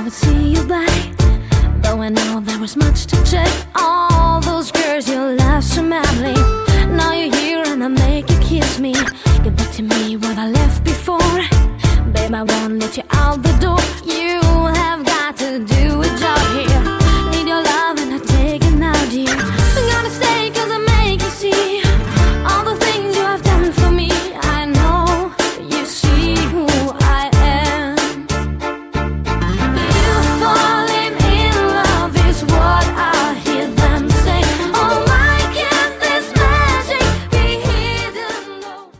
would see you back. Though I know there was much to check. All those girls you love so madly. Now you're here and I make you kiss me. Give back to me what I left before. Babe, I won't let you out the door.